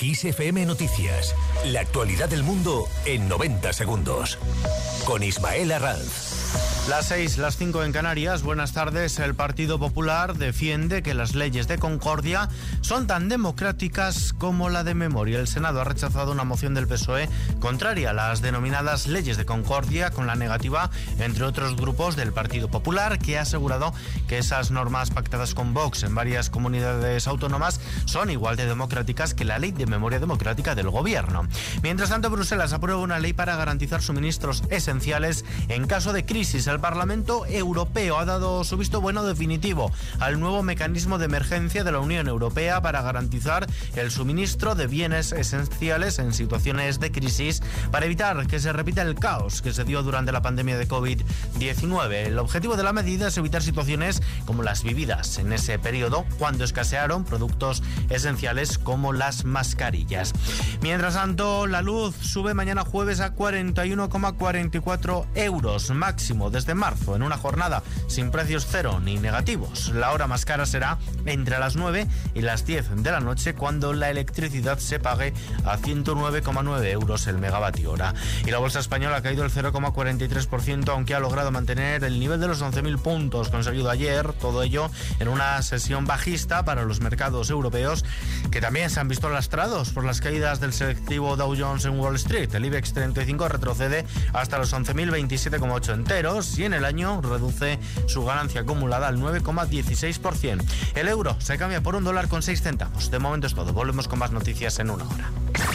Kiss FM Noticias. La actualidad del mundo en 90 segundos. Con Ismael Arranz. Las 6, las 5 en Canarias. Buenas tardes. El Partido Popular defiende que las leyes de concordia son tan democráticas como la de memoria. El Senado ha rechazado una moción del PSOE contraria a las denominadas leyes de concordia, con la negativa, entre otros grupos, del Partido Popular, que ha asegurado que esas normas pactadas con Vox en varias comunidades autónomas son igual de democráticas que la ley de memoria democrática del gobierno. Mientras tanto, Bruselas aprueba una ley para garantizar suministros esenciales en caso de crisis. El Parlamento Europeo ha dado su visto bueno definitivo al nuevo mecanismo de emergencia de la Unión Europea para garantizar el suministro de bienes esenciales en situaciones de crisis, para evitar que se repita el caos que se dio durante la pandemia de COVID-19. El objetivo de la medida es evitar situaciones como las vividas en ese periodo, cuando escasearon productos esenciales como las mascarillas. Mientras tanto, la luz sube mañana jueves a 41,44 euros, máximo desde marzo, en una jornada sin precios cero ni negativos. La hora más cara será entre las 9 y las 10 de la noche, cuando la electricidad se pague a 109,9 euros el megavatio hora. Y la bolsa española ha caído el 0,43%, aunque ha logrado mantener el nivel de los 11.000 puntos conseguido ayer, todo ello en una sesión bajista para los mercados europeos, que también se han visto lastrados por las caídas del selectivo Dow Jones en Wall Street. El IBEX 35 retrocede hasta los 11.027,8 enteros y en el año reduce su ganancia acumulada al 9,16%. El euro se cambia por $1,06. De momento es todo. Volvemos con más noticias en una hora.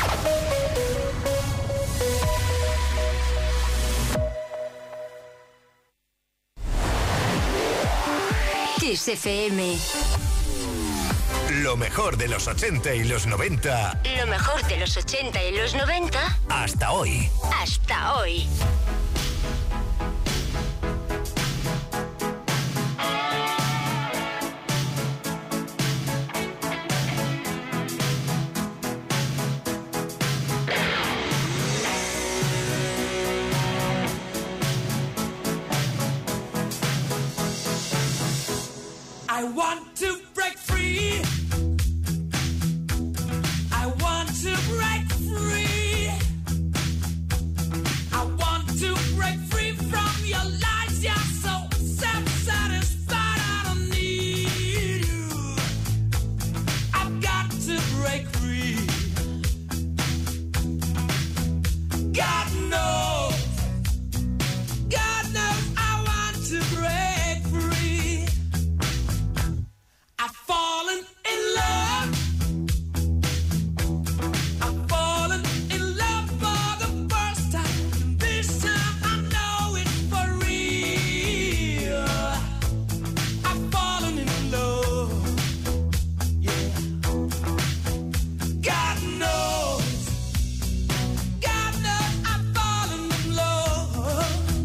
Kiss FM. Lo mejor de los 80 y los 90. Lo mejor de los 80 y los 90. Hasta hoy. Hasta hoy. I want to break free. I want to break free. I want to break free from your lies. You're so self-satisfied. I don't need you. I've got to break free. God knows I want to break free. I've fallen in love. I've fallen in love for the first time. This time I know it's for real. I've fallen in love. Yeah. God knows I've fallen in love.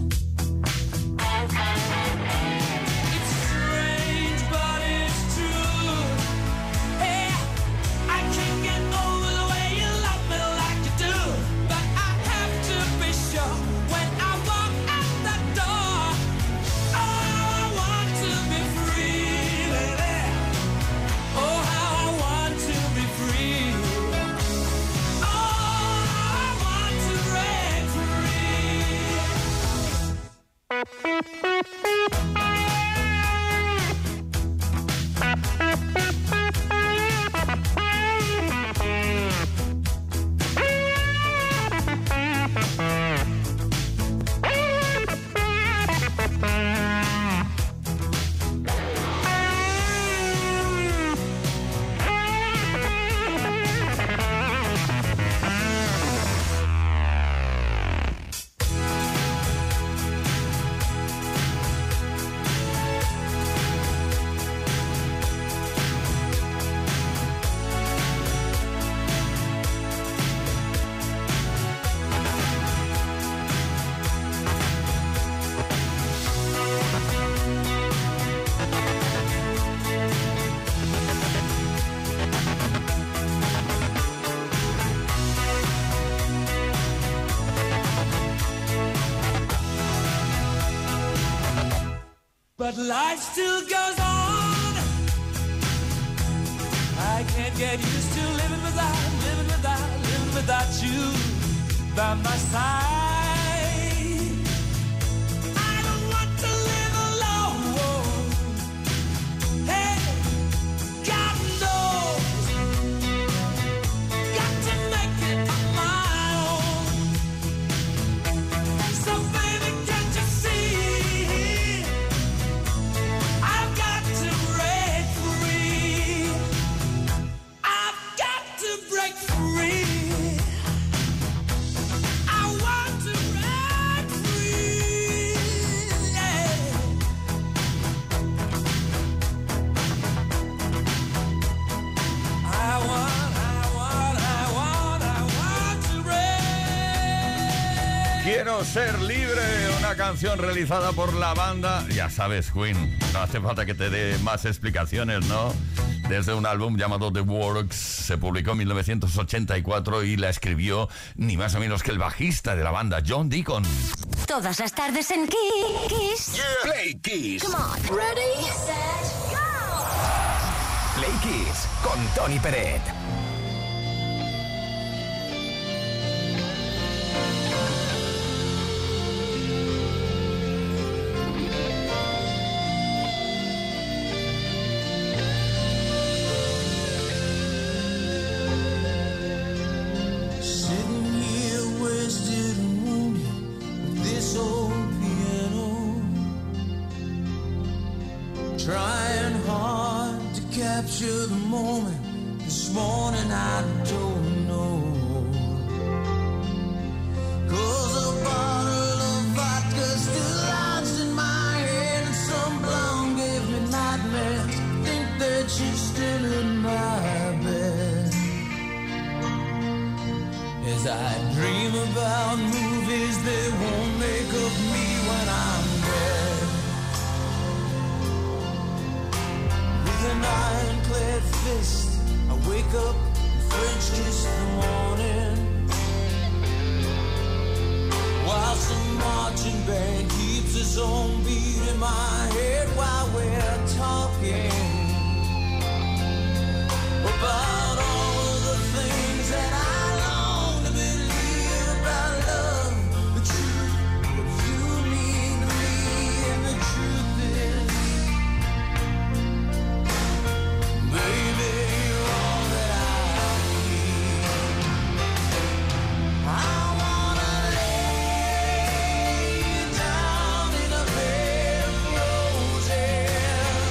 It's strange, but it's true. Hey, I can't get over the way you love me like you do. But I have to be sure when I walk out the door. Oh, how I want to be free, baby. Oh, how I want to be free. Oh, how I want to break But life still goes on. I can't get used to living without you by my side. I don't want to live alone. Hey, God knows, got to make it on my own. So baby, can't you see? I've got to break free. I've got to break free. Quiero ser libre, una canción realizada por la banda, ya sabes, Queen, no hace falta que te dé más explicaciones, ¿no? Desde un álbum llamado The Works, se publicó en 1984 y la escribió ni más o menos que el bajista de la banda, John Deacon. Todas las tardes en Kiss. Yeah. Play Kiss. Come on. Ready, set, go. Play Kiss con Tony Peret. Trying hard to capture the moment. This morning I don't know. 'Cause a bottle of vodka still lies in my head, and some blonde gave me nightmares. Think that she's still in my bed. As I dream about movies that won't make of me when I'm dead. An ironclad fist, I wake up and French kiss the morning, while some marching band keeps its own beat in my head while we're talking about all of the things that I long to believe about love, the truth, what you mean to me, and the truth is, baby, you're all that I need. I wanna lay you down in a bed of roses.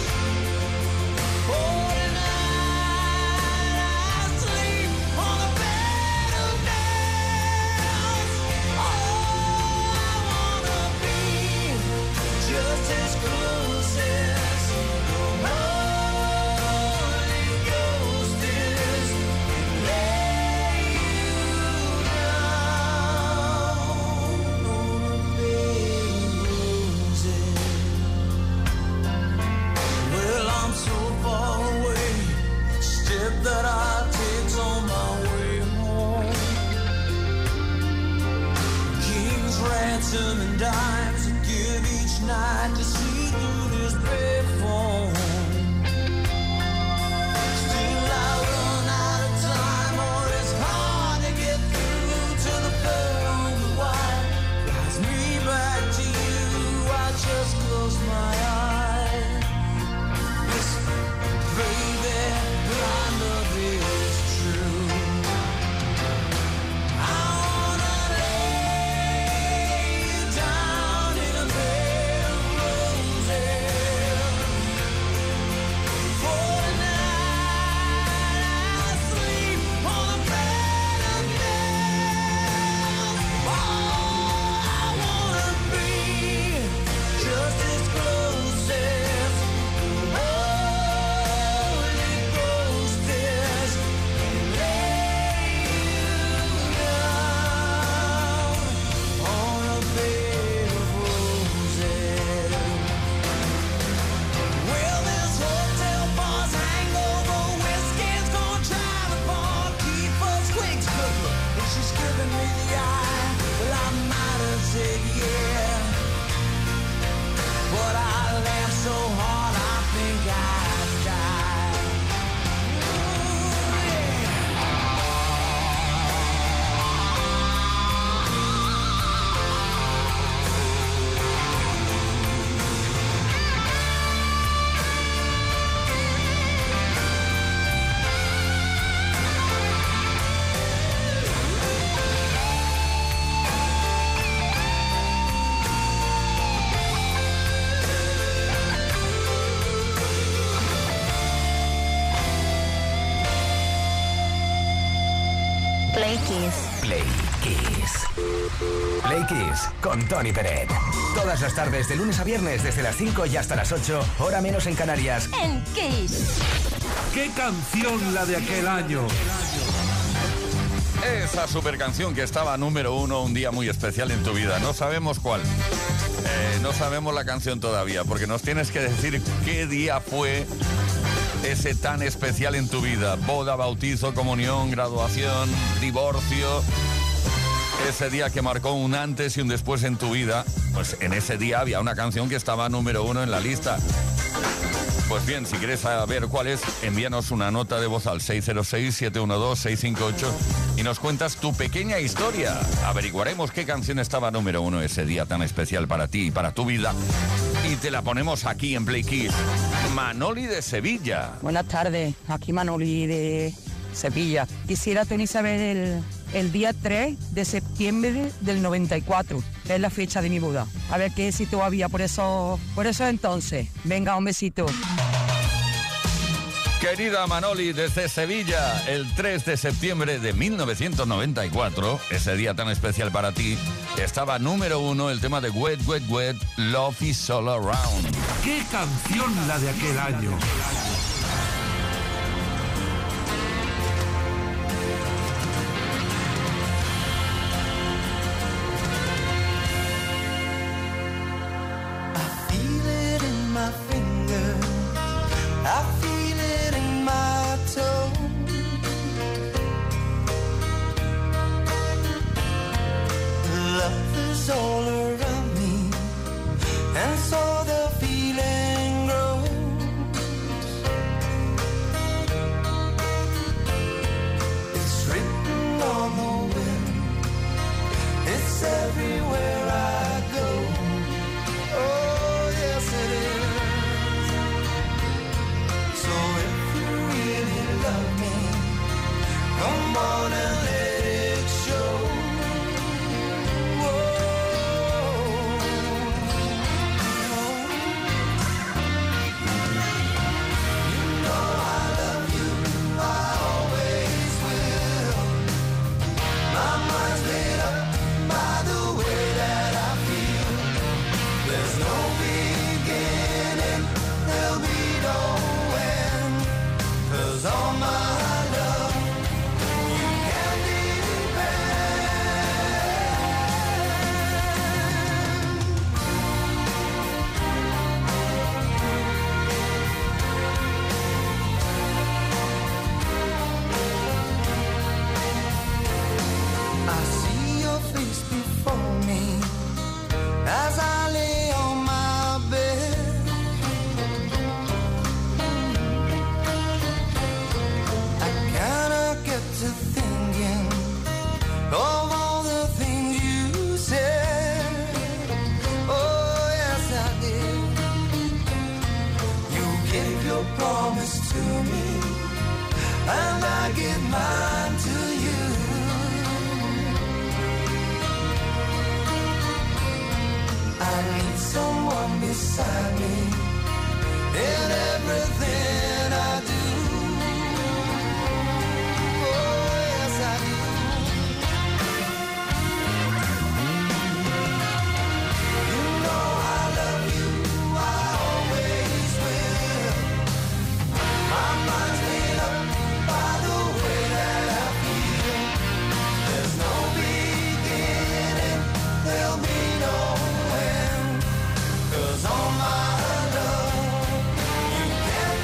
Oh, tonight I sleep on a bed of nails. Oh, I wanna be just as close as the Holy Ghost is. Lay you down on a bed of roses. Well, I'm so far away. Step that I take's on my way home. King's ransom and dimes I give each night to see through this payphone. Still I run out of time, or it's hard to get through to the bird on the wire. Flies me back to you, I just close my eyes. Listen, baby, my love is true. I wanna lay you down in a bed of Play Kiss. Play Kiss. Play Kiss con Tony Peret. Todas las tardes, de lunes a viernes, desde las 5 y hasta las 8, hora menos en Canarias. En Kiss. ¿Qué canción la de aquel año? Esa super canción que estaba número 1 un día muy especial en tu vida. No sabemos cuál. No sabemos la canción todavía, porque nos tienes que decir qué día fue ese tan especial en tu vida. Boda, bautizo, comunión, graduación, divorcio. Ese día que marcó un antes y un después en tu vida. Pues en ese día había una canción que estaba número 1 en la lista. Pues bien, si quieres saber cuál es, envíanos una nota de voz al 606-712-658 y nos cuentas tu pequeña historia. Averiguaremos qué canción estaba número 1 ese día tan especial para ti y para tu vida. Y te la ponemos aquí en Play Kiss. Manoli de Sevilla. Buenas tardes, aquí Manoli de Sevilla. Quisiera, Tony, saber el día 3 de septiembre del 94, que es la fecha de mi boda. A ver qué éxito había por eso entonces. Venga, un besito. Querida Manoli desde Sevilla, el 3 de septiembre de 1994, ese día tan especial para ti, estaba número 1 el tema de Wet, Wet, Wet, Love is All Around. ¿Qué canción la de aquel año? All around me, and so the feeling grows. It's written on the wind, it's everywhere I go. Oh, yes it is. So if you really love me, come on and let it show. As I lay on my bed, I kinda get to thinking of all the things you said. Oh, yes, I did. You gave your promise to me, and I give mine to you. I need someone beside me in everything I do. Oh, yes, I do. You know I love you, I always will. My mind's made up by the way that I feel. There's no beginning, there'll be no all my love, you can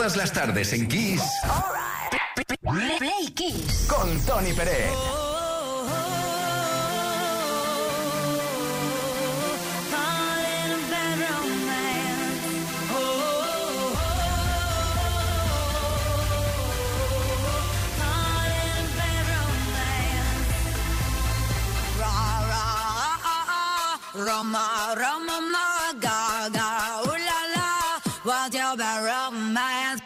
Todas las tardes en Kiss. Play Kiss. Con Tony Pérez. Roma, Roma, ma, ga, ga, ooh la la, what's your bad romance?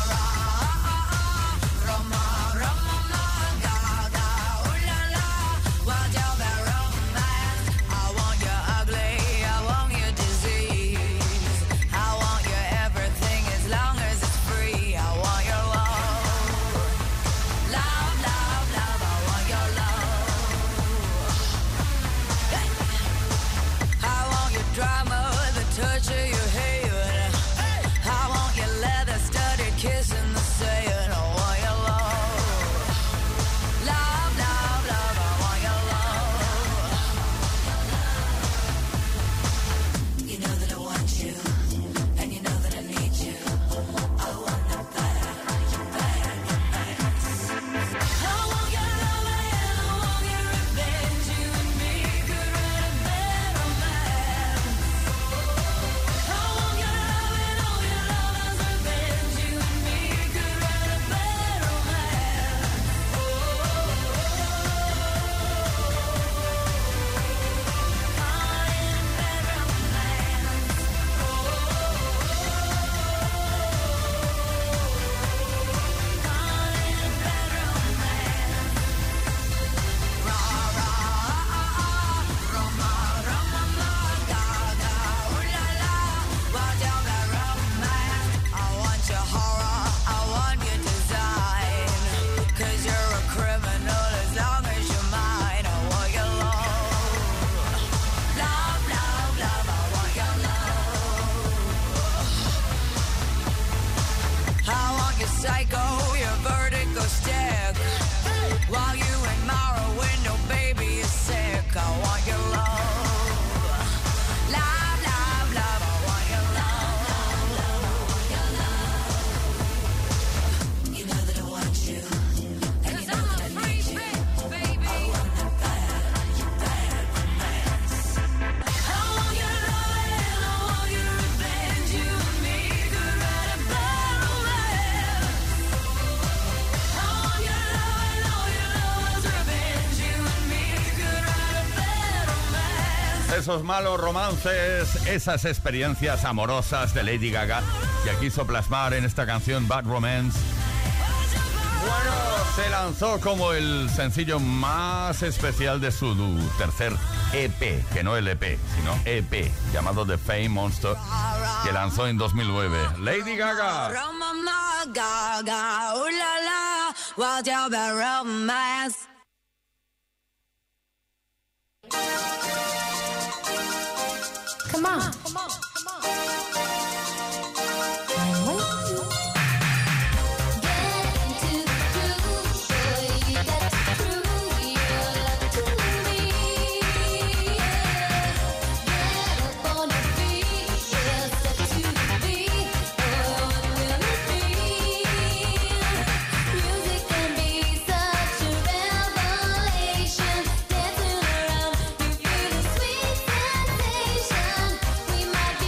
Roma, Roma, ma, ga, ga, ooh la la, what's your bad romance? I want you ugly, I want you disease, I want you everything as long as it's free. I want your love, love, love, love, I want your love. I want your drama, the touch of your hand. I want your leather-studded kiss in the sand. I want your love, love, love, love. I want your love. You know that I want you, and you know that I need you. I want it bad, bad, bad. I want your love and I want your revenge. You and me could write a bad romance. I want your love and all your lovers' revenge. You and me could write a bad romance. I want your horror, I want your design. 'Cause you're a criminal as long as you're mine. I want your love, love, love, love. I want your love. I want your psycho, your vertigo stick. While you admire a window, baby, you're sick. I want your love, love, love, love. I want your love. You know that I want you, and you know that I need you. I want that bad, bad romance. I want your love and I want your revenge. You and me could write a bad romance. I want your love and all your lovers' revenge. You and me could write a bad romance. Esos malos romances, esas experiencias amorosas de Lady Gaga que quiso plasmar en esta canción Bad Romance. Bueno, se lanzó como el sencillo más especial de su tercer EP, que no LP, sino EP, llamado The Fame Monster, que lanzó en 2009. Lady Gaga. Roma, Gaga, ooh la la, what's your bad romance? Come on. Dancing around, you feel the sweet sensation. We might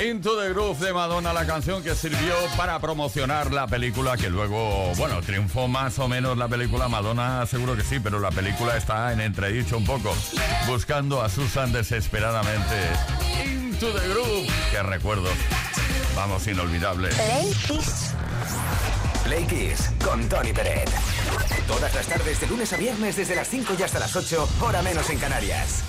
Into the Groove de Madonna, la canción que sirvió para promocionar la película que luego, bueno, triunfó más o menos la película. Madonna seguro que sí, pero la película está en entredicho un poco, buscando a Susan desesperadamente. Into the Groove, qué recuerdos, vamos, inolvidables. Play Kiss con Tony Peret. Todas las tardes de lunes a viernes desde las 5 y hasta las 8, hora menos en Canarias.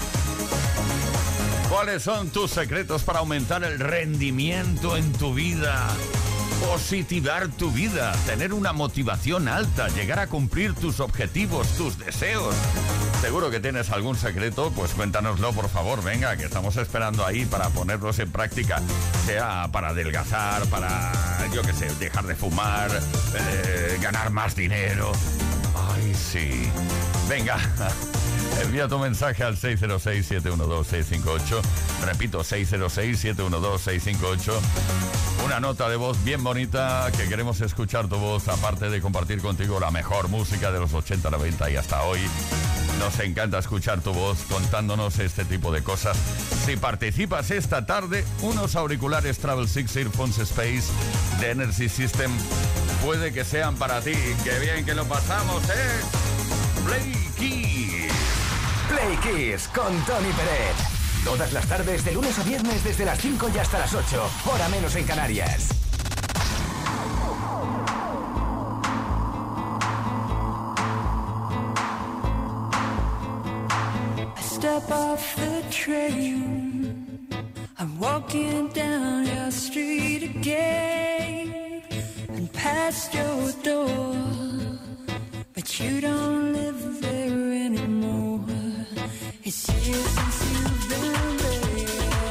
¿Cuáles son tus secretos para aumentar el rendimiento en tu vida? Positivar tu vida, tener una motivación alta, llegar a cumplir tus objetivos, tus deseos. Seguro que tienes algún secreto, pues cuéntanoslo, por favor. Venga, que estamos esperando ahí para ponerlos en práctica. Sea para adelgazar, para, yo qué sé, dejar de fumar, ganar más dinero. Ay, sí. Venga. Envía tu mensaje al 606-712-658. Repito, 606-712-658. Una nota de voz bien bonita, que queremos escuchar tu voz, aparte de compartir contigo la mejor música de los 80, 90 y hasta hoy. Nos encanta escuchar tu voz contándonos este tipo de cosas. Si participas esta tarde, unos auriculares Travel 6 Earphones Space de Energy System puede que sean para ti. ¡Qué bien que lo pasamos, Play Kiss. Play Kiss con Tony Peret. Todas las tardes de lunes a viernes desde las 5 y hasta las 8, hora menos en Canarias. I step off the train, I'm walking down your street again, and past your door, but you don't live there anymore. It's years since you've been there,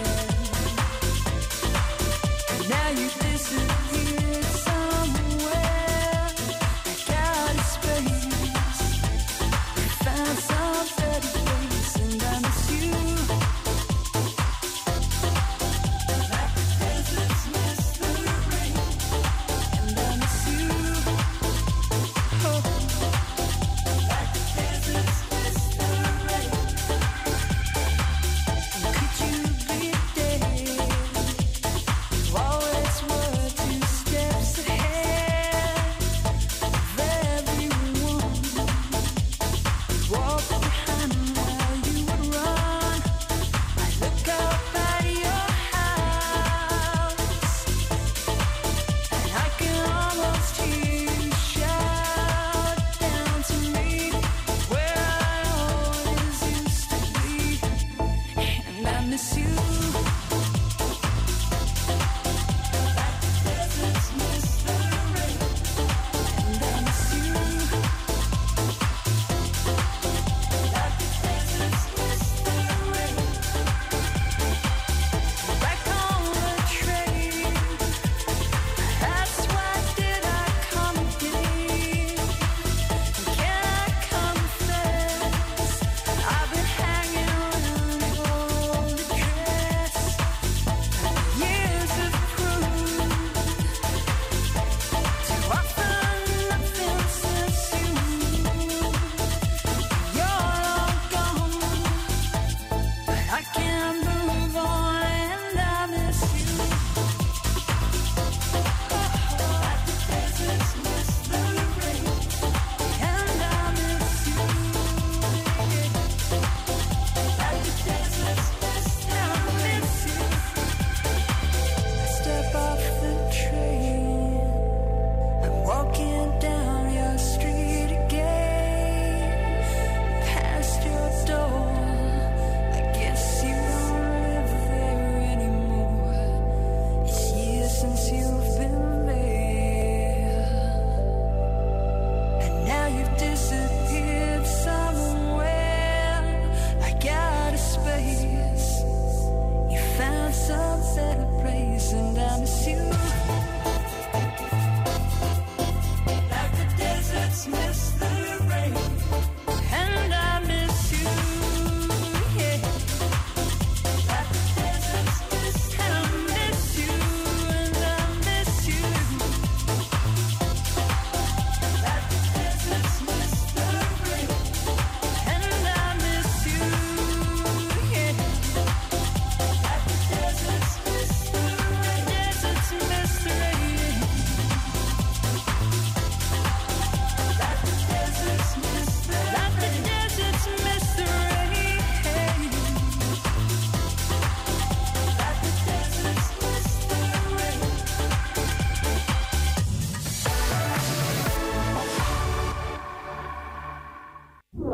and now you disappeared somewhere. I got a space, found some better place, and I miss you. Like the deserts miss the rain, and I miss you. Oh. Like the deserts miss the rain.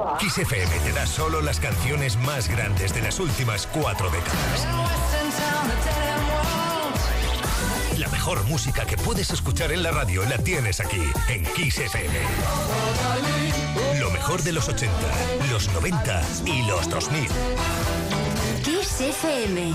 Kiss FM te da solo las canciones más grandes de las últimas 4 décadas. La mejor música que puedes escuchar en la radio la tienes aquí, en Kiss FM. Lo mejor de los 80, los 90 y los 2000. Kiss FM.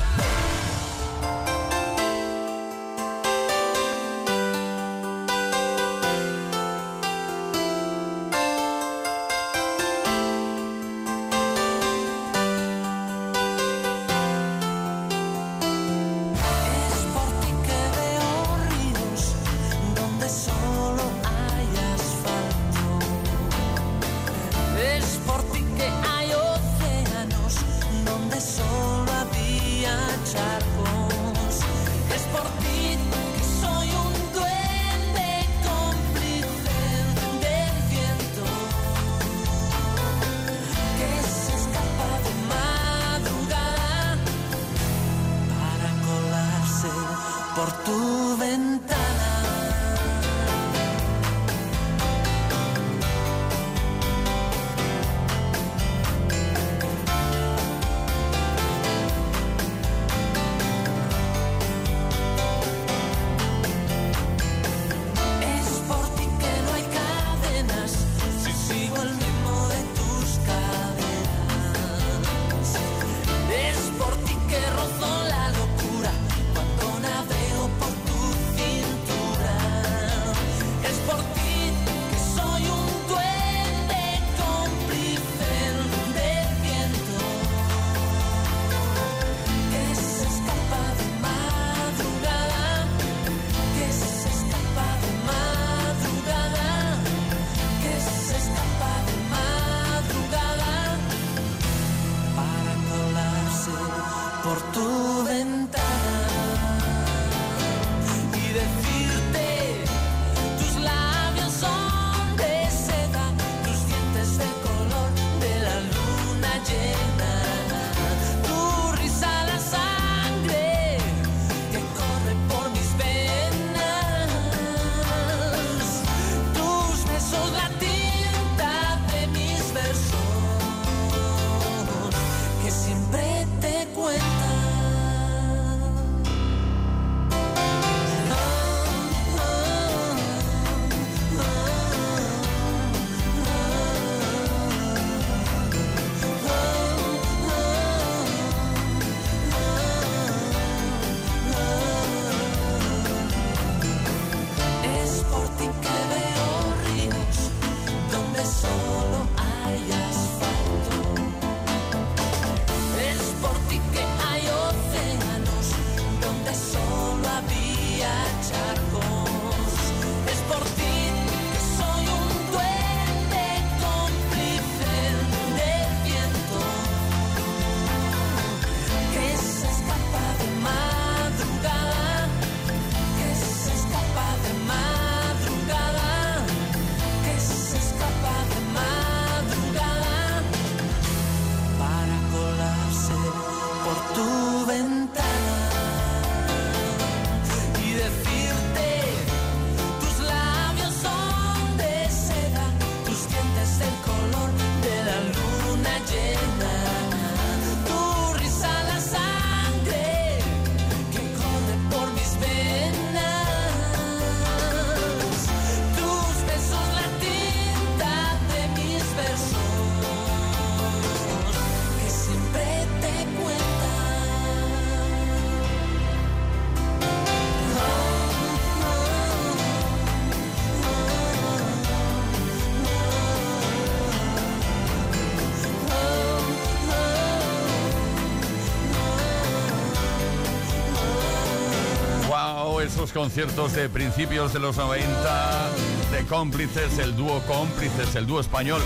Esos conciertos de principios de los 90 de Cómplices, el dúo Cómplices, el dúo español,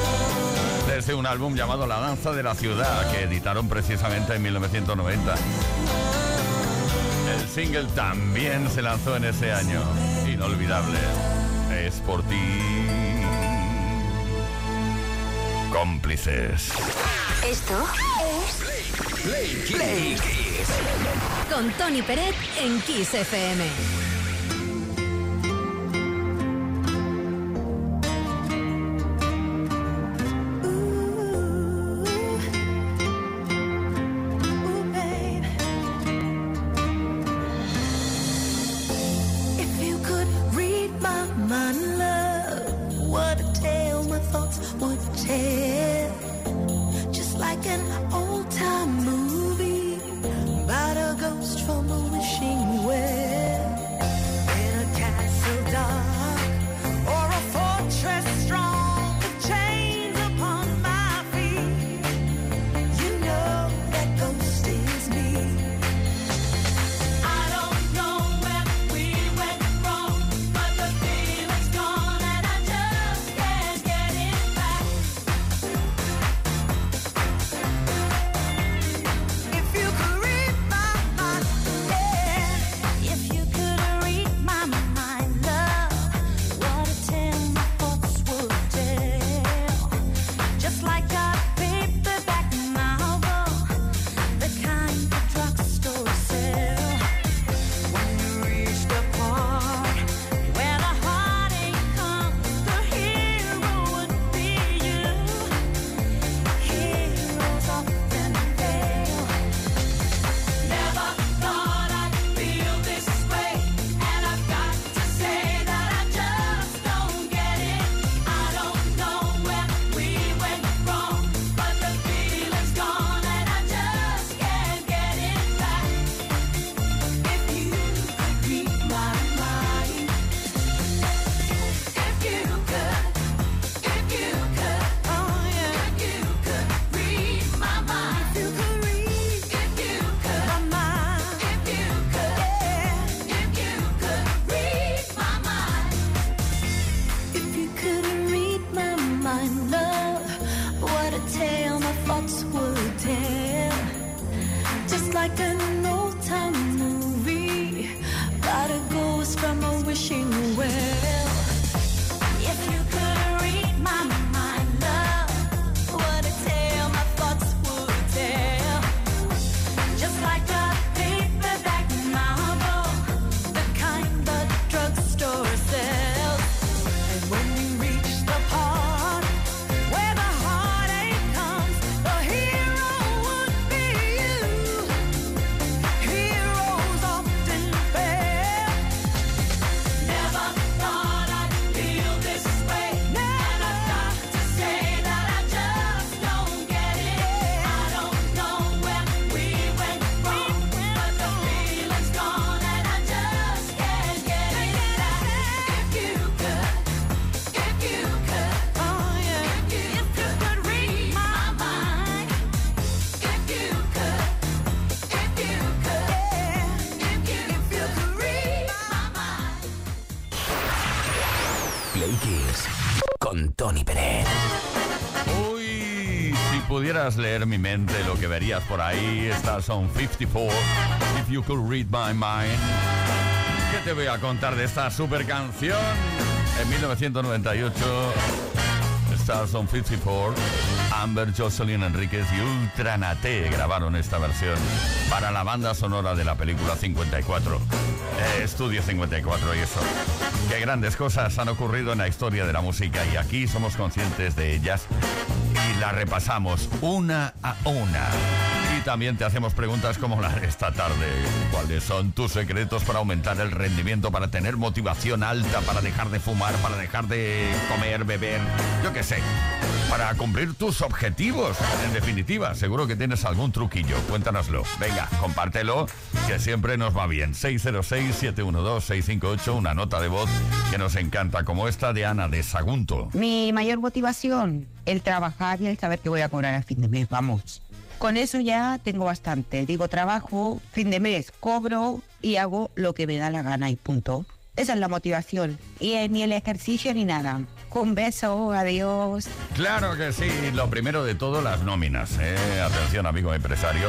desde un álbum llamado La Danza de la Ciudad, que editaron precisamente en 1990. El single también se lanzó en ese año. Inolvidable. Es por ti. Cómplices. Esto es Play Kiss. Con Tony Peret en Kiss FM. Ooh. thoughts would tell. Just like an old time movie, got a ghost from a wishing well. If you could read my mind, love, what a tale my thoughts would tell. Just like a paperback novel, the kind the drugstore sells. And when you reach the part where the heartache comes, the hero would be you. Heroes often fail. Never thought I'd feel this way. And I've got to say that I just don't get it. I don't know where we went wrong, but the feeling's gone and I just can't get it back. If you could, oh yeah, if you could read my mind. If you could, read my mind. Play Kiss con Tony Pérez. Uy, si pudieras leer mi mente, lo que verías por ahí. Stars on 54, If You Could Read My Mind. ¿Qué te voy a contar de esta super canción? En 1998, Stars on 54, Amber, Jocelyn Enríquez y Ultranate grabaron esta versión para la banda sonora de la película 54. Estudio 54 y eso. Qué grandes cosas han ocurrido en la historia de la música y aquí somos conscientes de ellas y las repasamos una a una. Y también te hacemos preguntas como la de esta tarde. ¿Cuáles son tus secretos para aumentar el rendimiento, para tener motivación alta, para dejar de fumar, para dejar de comer, beber? Yo qué sé. Para cumplir tus objetivos. En definitiva, seguro que tienes algún truquillo. Cuéntanoslo. Venga, compártelo, que siempre nos va bien. 606-712-658, una nota de voz que nos encanta, como esta de Ana de Sagunto. Mi mayor motivación, el trabajar y el saber que voy a cobrar a fin de mes, vamos. Con eso ya tengo bastante. Digo, trabajo, fin de mes, cobro y hago lo que me da la gana y punto. Esa es la motivación. Y ni el ejercicio ni nada. Un beso, adiós. Claro que sí. Lo primero de todo, las nóminas. Atención, amigo empresario.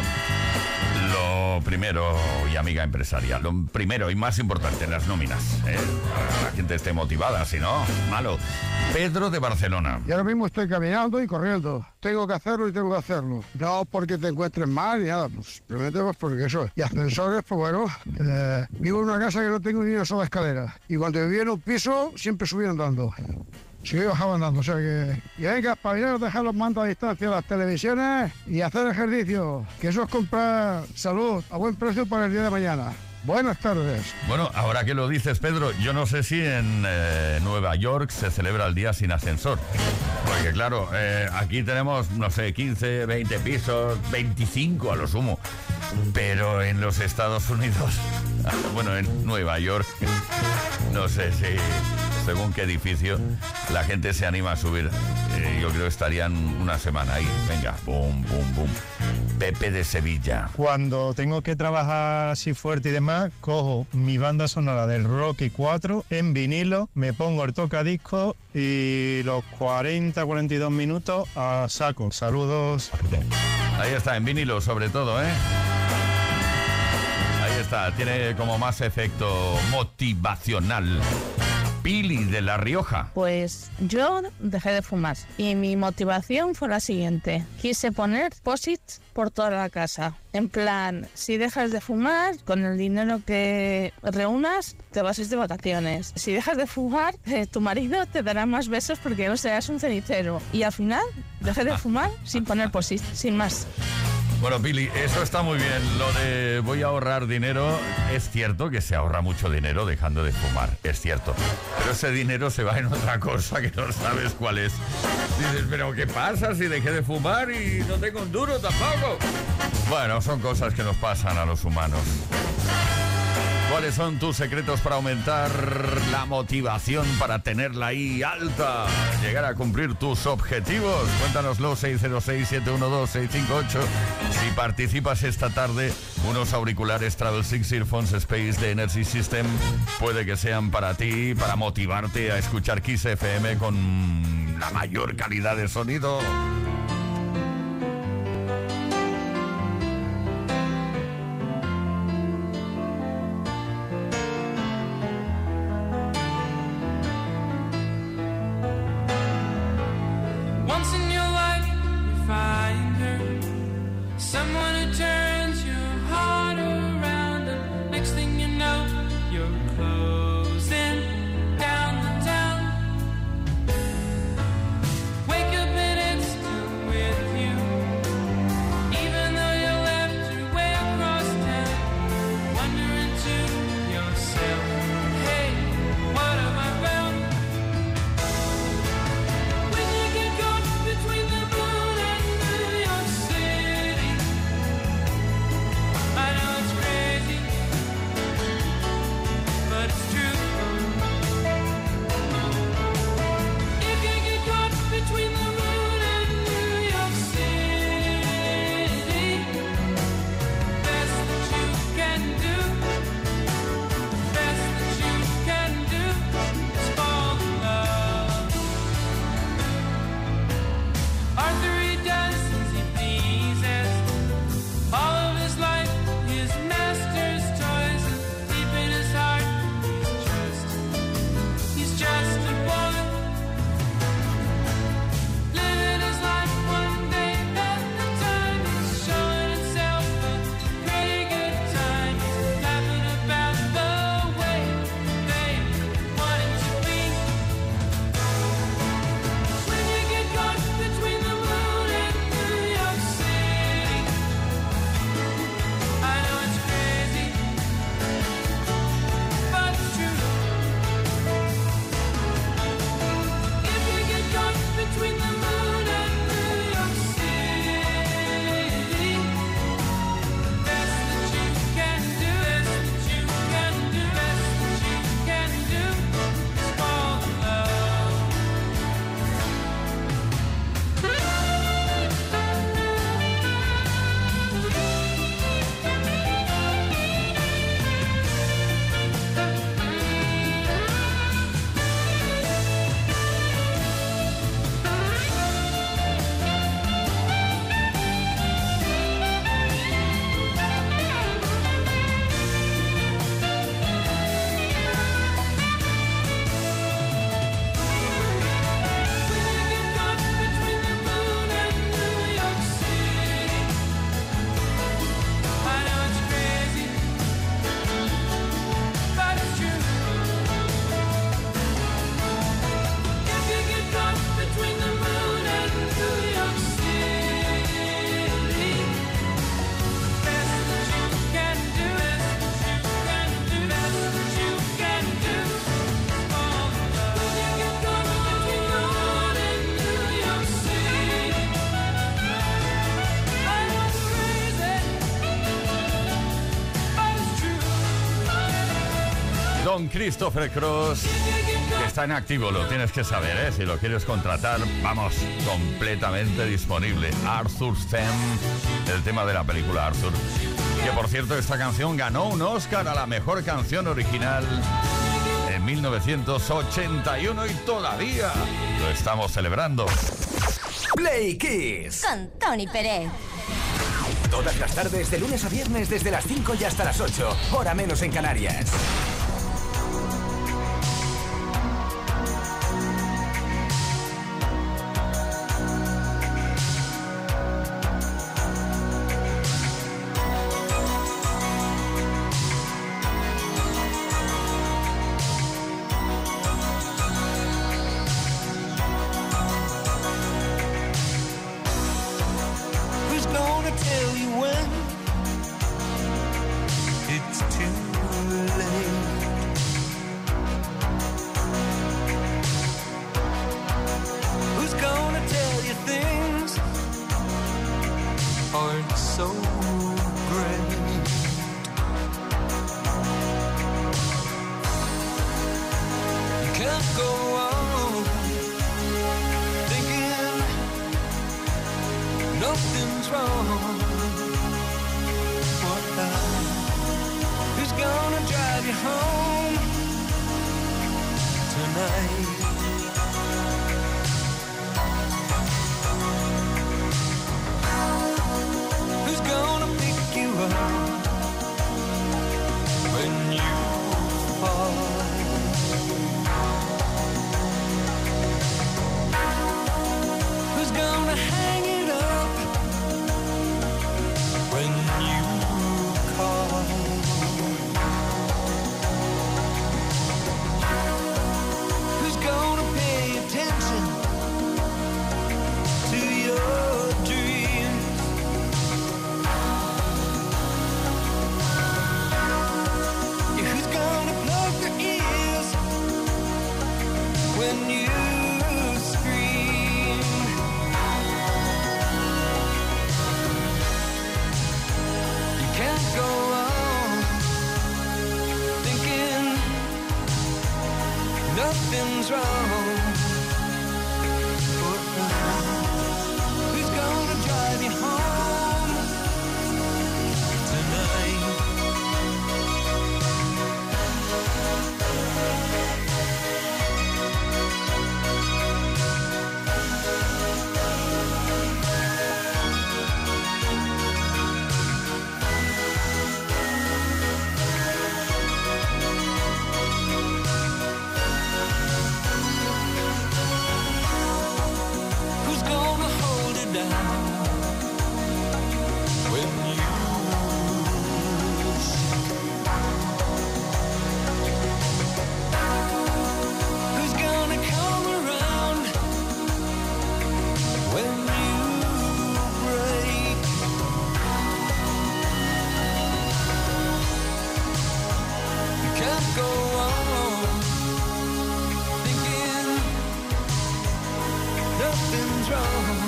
Lo primero, y amiga empresaria, lo primero y más importante, las nóminas. La gente esté motivada, si no, malo. Pedro de Barcelona. Y ahora mismo estoy caminando y corriendo. Tengo que hacerlo y tengo que hacerlo. No porque te encuentres mal ni nada, pues simplemente pues porque eso. Y ascensores, pues bueno, vivo en una casa que no tengo ni una sola escalera. Y cuando vivía en un piso, siempre subí andando. Sí, bajaba andando, o sea que... Y venga, espabilaros, dejar los mandos a distancia, las televisiones y hacer ejercicio. Que eso es comprar salud a buen precio para el día de mañana. Buenas tardes. Bueno, ahora que lo dices, Pedro, yo no sé si en Nueva York se celebra el día sin ascensor. Porque claro, aquí tenemos, no sé, 15, 20 pisos, 25 a lo sumo. Pero en los Estados Unidos, bueno, en Nueva York, no sé si... según qué edificio la gente se anima a subir. Yo creo que estarían una semana ahí. Venga, boom, boom, boom. Pepe de Sevilla. Cuando tengo que trabajar así fuerte y demás, cojo mi banda sonora del Rocky 4 en vinilo, me pongo el tocadiscos y los 40-42 minutos a saco. Saludos. Ahí está, en vinilo sobre todo, ¿eh? Ahí está, tiene como más efecto motivacional. Pili de La Rioja. Pues yo dejé de fumar y mi motivación fue la siguiente. Quise poner post-its por toda la casa. En plan, si dejas de fumar, con el dinero que reúnas, te vas a ir de vacaciones. Si dejas de fumar, tu marido te dará más besos porque no serás un cenicero. Y al final, dejé de fumar sin poner post-its, sin más. Bueno, Pili, eso está muy bien. Lo de voy a ahorrar dinero, es cierto que se ahorra mucho dinero dejando de fumar, es cierto. Pero ese dinero se va en otra cosa que no sabes cuál es. Dices, pero ¿qué pasa si dejé de fumar y no tengo un duro tampoco? Bueno, son cosas que nos pasan a los humanos. ¿Cuáles son tus secretos para aumentar la motivación, para tenerla ahí alta, llegar a cumplir tus objetivos? Cuéntanoslo, 606-712-658. Si participas esta tarde, unos auriculares Travel 6 Earphones Space de Energy System puede que sean para ti, para motivarte a escuchar Kiss FM con la mayor calidad de sonido. once in your life you find her, someone who turns your heart around, and next thing you know, you're closing down the town. Wake up and it's still with you, even though you left your way across town. Wondering to yourself, hey, what have I found? When you get caught between the moon and New York City, I know it's crazy, but it's true. If you get caught between the moon and New York City, best that you can do, best that you can do is fall in love. Arthur, he does as he pleases. All of his life, his master's toys, and deep in his heart, he's just a boy. Living his life one day at a time. He's showing himself a pretty good time. He's laughing about the way they want him to be. When you get caught between the moon and New York City, I know it's crazy, but it's true. If you get caught between the moon and New York City, best that you can do, best that you can do, best that you can do is fall in love. I know it's crazy, but it's true. If you get caught between the moon and New York City, best that you can do, best that you can do, best that you can do is fall in love. If you get caught between the moon and New York City, I know it's crazy, but it's true. Don Christopher Cross, que está en activo, lo tienes que saber, ¿eh? Si lo quieres contratar, vamos, completamente disponible. Arthur's Theme, el tema de la película Arthur. Que por cierto, esta canción ganó un Oscar a la mejor canción original en 1981 y todavía lo estamos celebrando. Play Kiss. Con Tony Pérez. Todas las tardes, de lunes a viernes, desde las 5 y hasta las 8, hora menos en Canarias. Who's gonna tell you when it's too late? Who's gonna tell you things aren't so great? You can't go on thinking nothing's wrong. What now? Who's gonna drive you home tonight? Who's gonna pick you up when you fall? Who's gonna nothing's wrong. Who's gonna drive you home tonight? Who's gonna hold it down when you lose? Who's gonna come around when you break? You can't go on thinking nothing's wrong.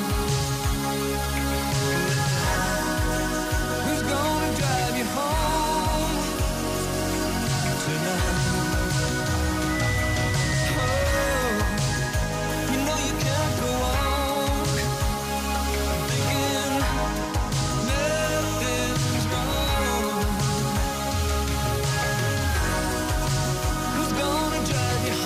Who's gonna drive you home tonight? Oh, you know you can't go on thinking nothing's wrong. Who's gonna drive you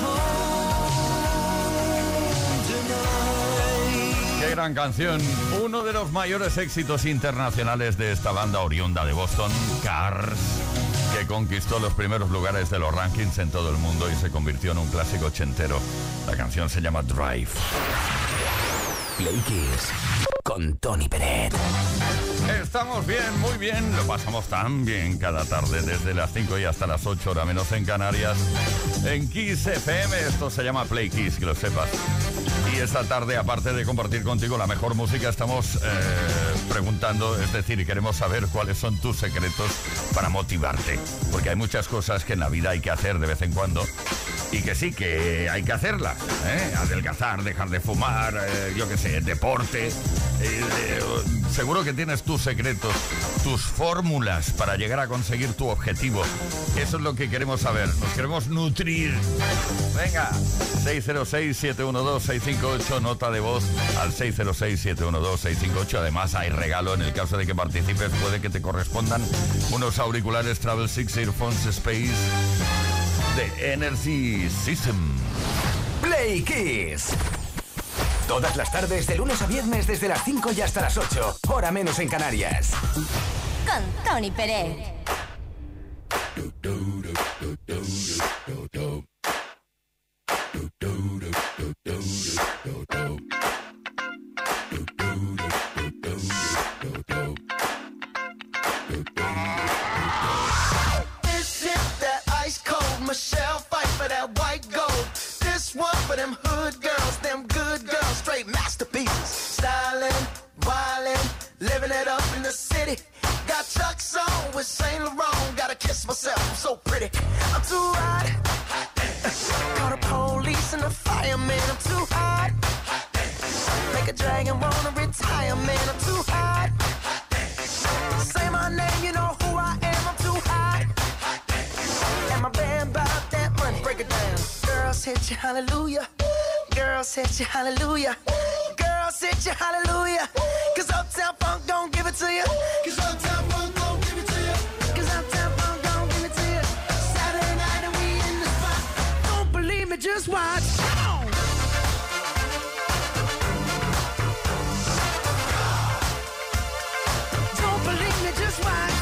home tonight? Qué gran canción. Uno de los mayores éxitos internacionales de esta banda oriunda de Boston, Cars, que conquistó los primeros lugares de los rankings en todo el mundo y se convirtió en un clásico ochentero. La canción se llama Drive. Play Kiss con Tony Peret. Estamos bien, muy bien. Lo pasamos tan bien cada tarde, desde las 5 y hasta las 8, hora menos en Canarias. En Kiss FM, esto se llama Play Kiss, que lo sepas. Y esta tarde, aparte de compartir contigo la mejor música, estamos preguntando, es decir, queremos saber cuáles son tus secretos para motivarte. Porque hay muchas cosas que en la vida hay que hacer de vez en cuando. Y que sí, que hay que hacerlas, ¿eh? Adelgazar, dejar de fumar, yo qué sé, deporte. Seguro que tienes tus secretos, tus fórmulas para llegar a conseguir tu objetivo. Eso es lo que queremos saber, nos queremos nutrir. Venga, 606-712-658, nota de voz al 606-712-658. Además hay regalo en el caso de que participes, puede que te correspondan unos auriculares Travel 6 Earphones Space de Energy System. Play Kiss. Todas las tardes, de lunes a viernes, desde las 5 y hasta las 8, hora menos en Canarias. Con Tony Peret. This hit that ice cold Michelle fight for that white gold. This one for them hood girls, them good girls, straight masterpieces. Stylin', wildin', living it up in the city. Got Chuck's on with Saint Laurent. Gotta kiss myself, I'm so pretty. I'm too hot. Call the police and the fireman. I'm too hot. Make a dragon wanna retire, man. I'm too hot. Say my name, you know who I am. I'm too hot. And my band about that money. Break it down. Girls hit you, hallelujah. Girls hit you, hallelujah. Girls hit you, hallelujah. Cause Uptown Funk don't give it to you. Cause Uptown Funk don't give it to you. Cause Uptown Funk don't give it to you. Saturday night and we in the spot. Don't believe me, just watch. Come on. Don't believe me, just watch.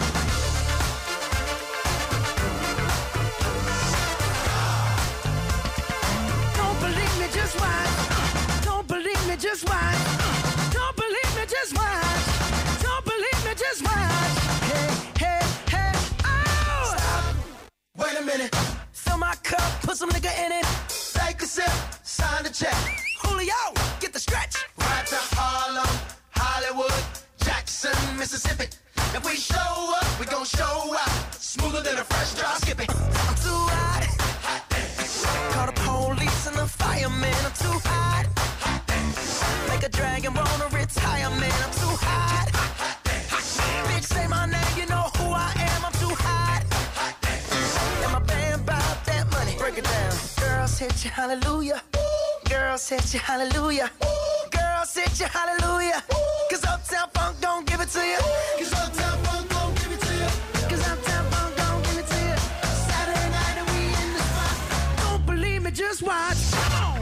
Don't believe me, just watch. Don't believe me, just watch. Don't believe me, just watch. Don't believe me, just watch. Hey, hey, hey, oh! Stop. Wait a minute. Fill my cup, put some nigga in it. Take a sip, sign the check. Julio, get the stretch. Right to Harlem, Hollywood, Jackson, Mississippi. If we show up, we gon' show out. Smoother than a fresh drop. Skip it. I'm too hot. Call the police and the fireman. I'm too hot. Make a dragon wanna retire, man. I'm too hot. Bitch, say my name, you know who I am. I'm too hot. And my band bout that money. Break it down. Girls hit you hallelujah. Girls hit you hallelujah. Girls hit you hallelujah. Cause Uptown Funk don't give it to you. Cause Uptown Funk don't give it to you. Cause Uptown Funk don't give it to you. Saturday night and we in the spot. Don't believe me, just watch. Come on.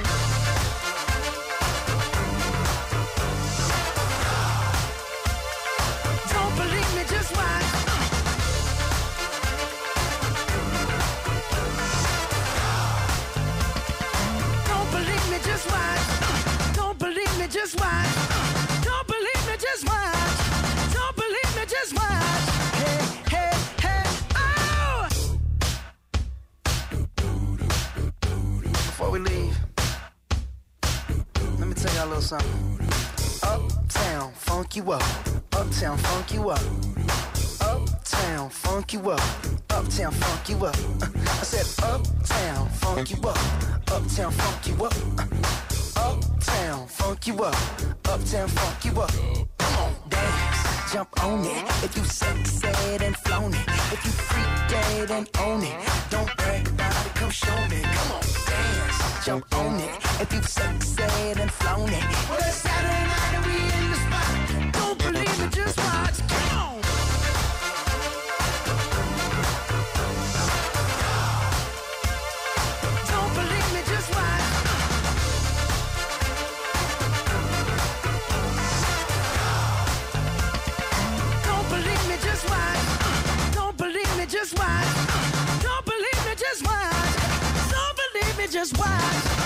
Don't believe me, just watch. Don't believe me, just watch. Don't believe me, just watch. Don't believe me, just watch. Don't believe me, just watch. Hey, hey, hey, oh! Before we leave, let me tell y'all a little something. Uptown, funk you up. Uptown, funk you up. Uptown, funk you up. Uptown, funk you up. I said uptown, funk you up. Uptown, funk you up. Uptown, funk you up. Uptown, funk you up. Come on, dance, jump on it. If you sexed and flown it. If you freak dead and own it. Don't brag about it, come show me. Come on, dance, jump on it. If you sexed and flown it. Well, it's Saturday night and we in the spot. Don't believe me, just watch. Come on. Don't believe me, just watch. Don't believe me, just watch. Don't believe me, just watch. Don't believe me, just watch. Don't believe me, just watch.